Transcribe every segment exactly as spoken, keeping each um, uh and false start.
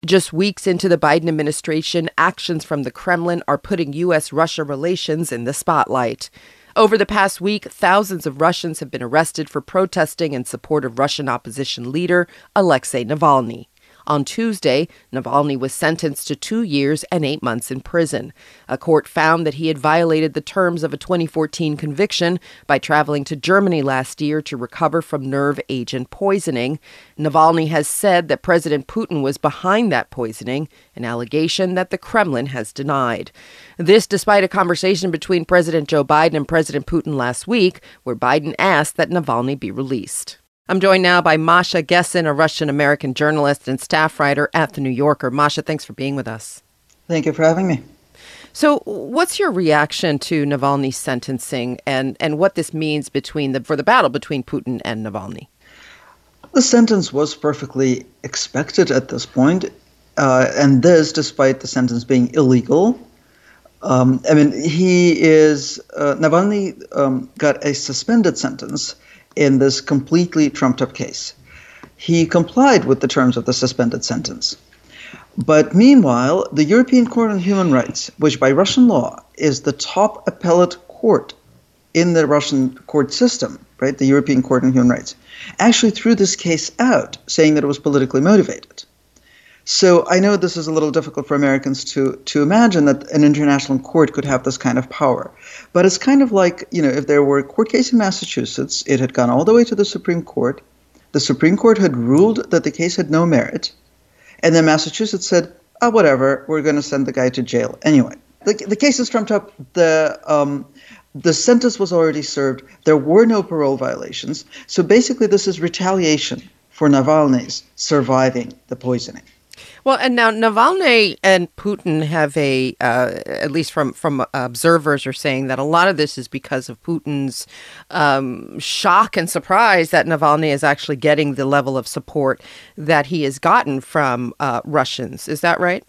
Just weeks into the Biden administration, actions from the Kremlin are putting U S Russia relations in the spotlight. Over the past week, thousands of Russians have been arrested for protesting in support of Russian opposition leader Alexei Navalny. On Tuesday, Navalny was sentenced to two years and eight months in prison. A court found that he had violated the terms of a twenty fourteen conviction by traveling to Germany last year to recover from nerve agent poisoning. Navalny has said that President Putin was behind that poisoning, an allegation that the Kremlin has denied. This despite a conversation between President Joe Biden and President Putin last week, where Biden asked that Navalny be released. I'm joined now by Masha Gessen, a Russian-American journalist and staff writer at The New Yorker. Masha, thanks for being with us. Thank you for having me. So what's your reaction to Navalny's sentencing and, and what this means between the for the battle between Putin and Navalny? The sentence was perfectly expected at this point, uh, and this despite the sentence being illegal. Um, I mean, he is, uh, Navalny um, got a suspended sentence in this completely trumped-up case. He complied with the terms of the suspended sentence. But meanwhile, the European Court on Human Rights, which by Russian law is the top appellate court in the Russian court system, right, the European Court on Human Rights, actually threw this case out, saying that it was politically motivated. So I know this is a little difficult for Americans to to imagine that an international court could have this kind of power. But it's kind of like, you know, if there were a court case in Massachusetts, it had gone all the way to the Supreme Court. The Supreme Court had ruled that the case had no merit. And then Massachusetts said, oh, whatever, we're going to send the guy to jail anyway. The, the case is trumped up. The um, the sentence was already served. There were no parole violations. So basically, this is retaliation for Navalny's surviving the poisoning. Well, and now Navalny and Putin have a, uh, at least from, from observers are saying that a lot of this is because of Putin's um, shock and surprise that Navalny is actually getting the level of support that he has gotten from uh, Russians. Is that right?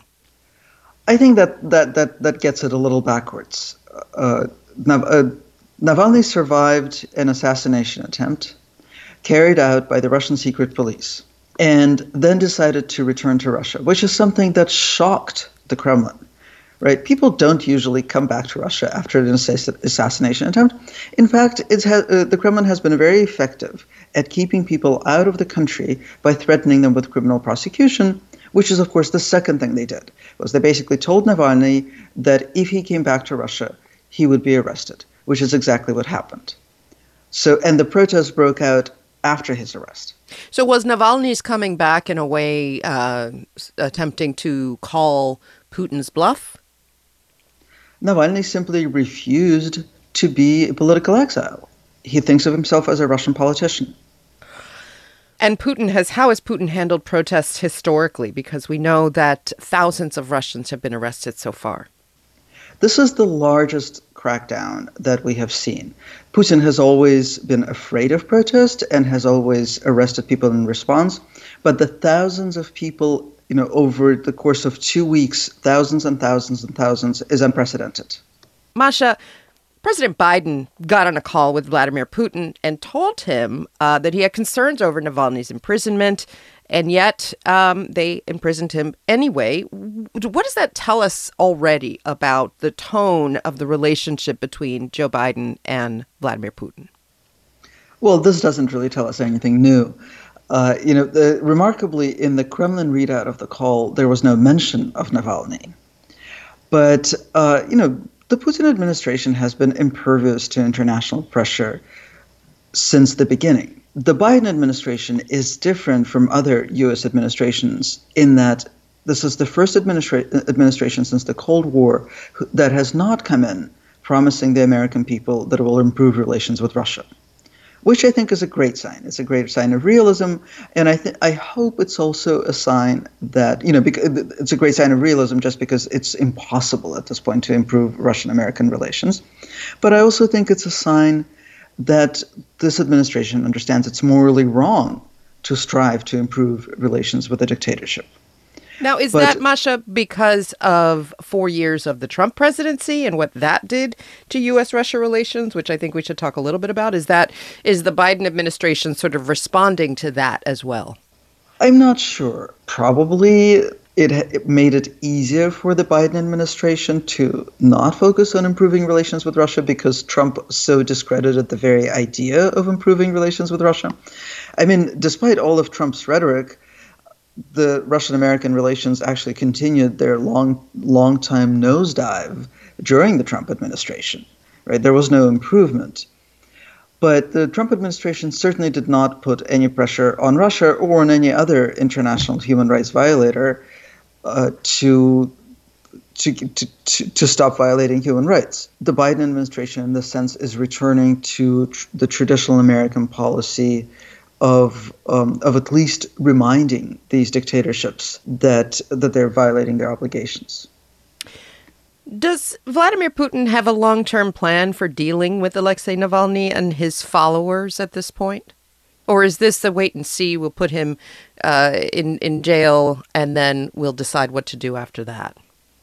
I think that that that, that gets it a little backwards. Uh, Nav- uh, Navalny survived an assassination attempt carried out by the Russian secret police, and then decided to return to Russia, which is something that shocked the Kremlin, right? People don't usually come back to Russia after an assassination attempt. In fact, it's ha- uh, the Kremlin has been very effective at keeping people out of the country by threatening them with criminal prosecution, which is, of course, the second thing they did, was they basically told Navalny that if he came back to Russia, he would be arrested, which is exactly what happened. So, and the protests broke out after his arrest. So was Navalny's coming back in a way uh, attempting to call Putin's bluff? Navalny simply refused to be a political exile. He thinks of himself as a Russian politician. And Putin has, how has Putin handled protests historically? Because we know that thousands of Russians have been arrested so far. This is the largest crackdown that we have seen. Putin has always been afraid of protest and has always arrested people in response. But the thousands of people, you know, over the course of two weeks, thousands and thousands and thousands, is unprecedented. Masha, President Biden got on a call with Vladimir Putin and told him uh, that he had concerns over Navalny's imprisonment, and yet um, they imprisoned him anyway. What does that tell us already about the tone of the relationship between Joe Biden and Vladimir Putin? Well, this doesn't really tell us anything new. Uh, you know, the, remarkably, in the Kremlin readout of the call, there was no mention of Navalny. But, uh, you know, the Putin administration has been impervious to international pressure since the beginning. The Biden administration is different from other U S administrations in that this is the first administra- administration since the Cold War that has not come in promising the American people that it will improve relations with Russia, which I think is a great sign. It's a great sign of realism, and I th- I hope it's also a sign that, you know, because it's a great sign of realism just because it's impossible at this point to improve Russian-American relations. But I also think it's a sign that this administration understands it's morally wrong to strive to improve relations with a dictatorship. Now, is But- that, Masha, because of four years of the Trump presidency and what that did to U S Russia relations, which I think we should talk a little bit about? Is that is the Biden administration sort of responding to that as well? I'm not sure. Probably It, it made it easier for the Biden administration to not focus on improving relations with Russia because Trump so discredited the very idea of improving relations with Russia. I mean, despite all of Trump's rhetoric, the Russian-American relations actually continued their long, long-time nosedive during the Trump administration. Right? There was no improvement. But the Trump administration certainly did not put any pressure on Russia or on any other international human rights violator uh, to, to, to, to stop violating human rights. The Biden administration, in this sense, is returning to tr- the traditional American policy of um, of at least reminding these dictatorships that that they're violating their obligations. Does Vladimir Putin have a long-term plan for dealing with Alexei Navalny and his followers at this point? Or is this the wait and see, we'll put him uh, in, in jail and then we'll decide what to do after that?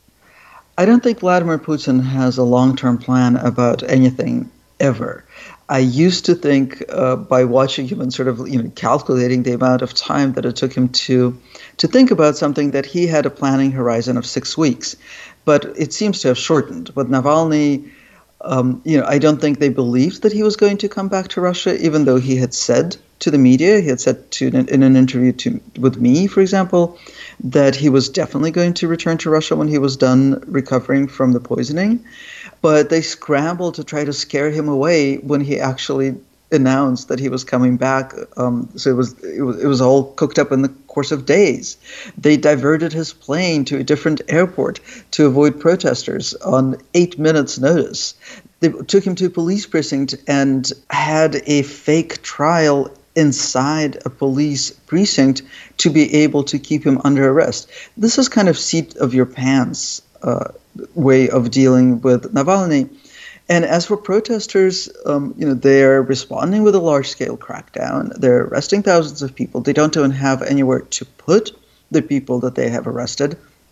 I don't think Vladimir Putin has a long-term plan about anything ever. I used to think uh, by watching him and sort of you know calculating the amount of time that it took him to to think about something that he had a planning horizon of six weeks. But it seems to have shortened. With Navalny, um, you know, I don't think they believed that he was going to come back to Russia, even though he had said to the media, he had said to in an interview to with me, for example, that he was definitely going to return to Russia when he was done recovering from the poisoning. But they scrambled to try to scare him away when he actually announced that he was coming back. Um, so it was, it was it was all cooked up in the course of days. They diverted his plane to a different airport to avoid protesters on eight minutes' notice. They took him to a police precinct and had a fake trial inside a police precinct to be able to keep him under arrest. This is kind of seat of your pants uh, way of dealing with Navalny. And as for protesters, um, you know, they're responding with a large-scale crackdown. They're arresting thousands of people. They don't even have anywhere to put the people that they have arrested.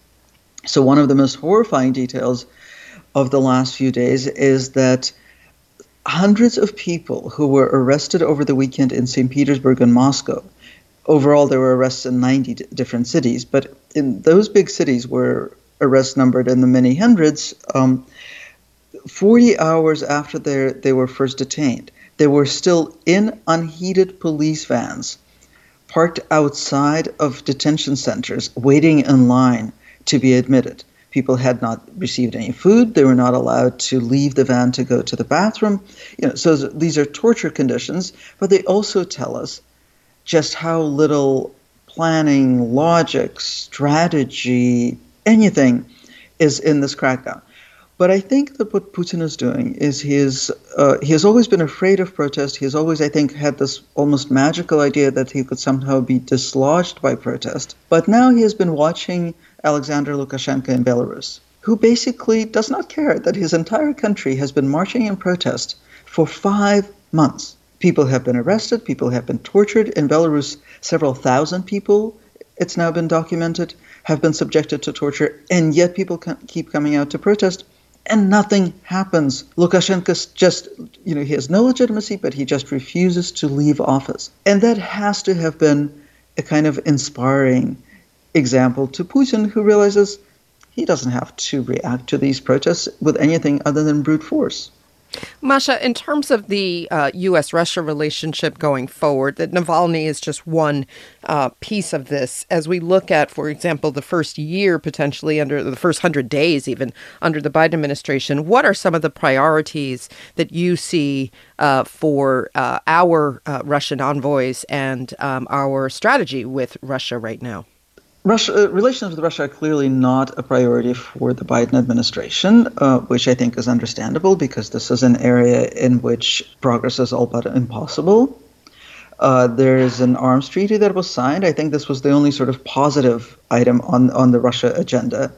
So one of the most horrifying details of the last few days is that hundreds of people who were arrested over the weekend in Saint Petersburg and Moscow, overall there were arrests in ninety d- different cities, but in those big cities where arrests numbered in the many hundreds, um, forty hours after they they were first detained, they were still in unheated police vans, parked outside of detention centers, waiting in line to be admitted. People had not received any food. They were not allowed to leave the van to go to the bathroom. You know, so these are torture conditions, but they also tell us just how little planning, logic, strategy, anything is in this crackdown. But I think that what Putin is doing is he is uh, he has always been afraid of protest. He has always, I think, had this almost magical idea that he could somehow be dislodged by protest. But now he has been watching Alexander Lukashenko in Belarus, who basically does not care that his entire country has been marching in protest for five months. People have been arrested. People have been tortured. In Belarus, several thousand people, it's now been documented, have been subjected to torture, and yet people keep coming out to protest. And nothing happens. Lukashenko just, you know, he has no legitimacy, but he just refuses to leave office. And that has to have been a kind of inspiring example to Putin, who realizes he doesn't have to react to these protests with anything other than brute force. Masha, in terms of the uh, U S Russia relationship going forward, that Navalny is just one uh, piece of this. As we look at, for example, the first year potentially under the first hundred days, even under the Biden administration, what are some of the priorities that you see uh, for uh, our uh, Russian envoys and um, our strategy with Russia right now? Russia, uh, relations with Russia are clearly not a priority for the Biden administration, uh, which I think is understandable because this is an area in which progress is all but impossible. Uh, there is an arms treaty that was signed. I think this was the only sort of positive item on, on the Russia agenda.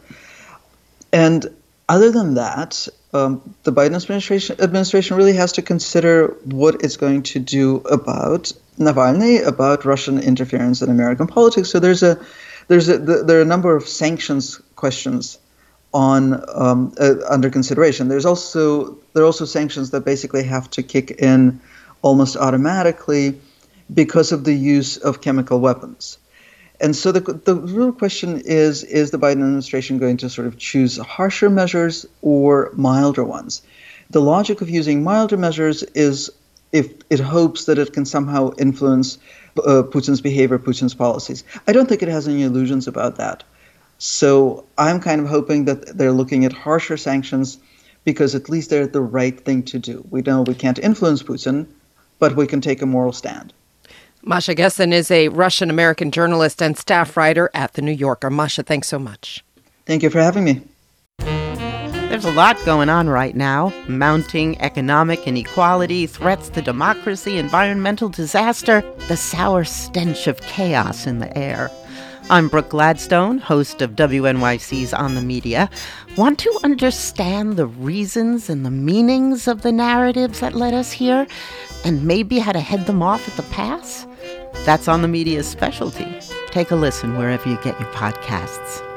And other than that, um, the Biden administration, administration really has to consider what it's going to do about Navalny, about Russian interference in American politics. So there's a There's a, there are a number of sanctions questions on um, uh, under consideration. There's also there are also sanctions that basically have to kick in almost automatically because of the use of chemical weapons. And so the the real question is, is the Biden administration going to sort of choose harsher measures or milder ones? The logic of using milder measures is if it hopes that it can somehow influence uh, Putin's behavior, Putin's policies. I don't think it has any illusions about that. So I'm kind of hoping that they're looking at harsher sanctions because at least they're the right thing to do. We know we can't influence Putin, but we can take a moral stand. Masha Gessen is a Russian-American journalist and staff writer at The New Yorker. Masha, thanks so much. Thank you for having me. There's a lot going on right now. Mounting economic inequality, threats to democracy, environmental disaster, the sour stench of chaos in the air. I'm Brooke Gladstone, host of W N Y C's On the Media. Want to understand the reasons and the meanings of the narratives that led us here, and maybe how to head them off at the pass? That's On the Media's specialty. Take a listen wherever you get your podcasts.